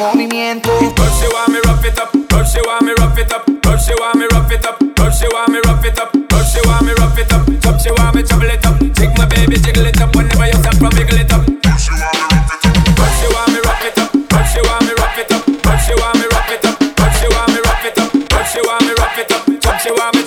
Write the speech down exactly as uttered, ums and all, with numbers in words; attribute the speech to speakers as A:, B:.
A: movimiento.
B: Girl, she want me rough it up. Girl, she want me rough it up. Girl, she want me rough it up. Girl, she want me rough it up. Girl, she want me rough it up. Chop, she want me trouble it up. Jig my baby, jiggle it up. Whenever you stop from wiggle it up. Girl, she want me rough it up. Girl, she want me rough it up. Girl, she want me rough it up. Girl, she want me rough it up. Girl, she want me rough it up. Girl, she want me rough it up. Chop, she want me